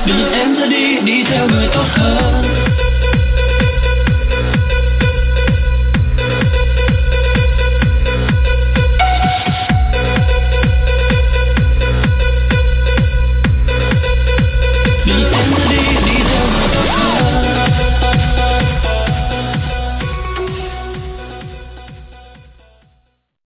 đừng em ra đi đi theo người tốt hơn.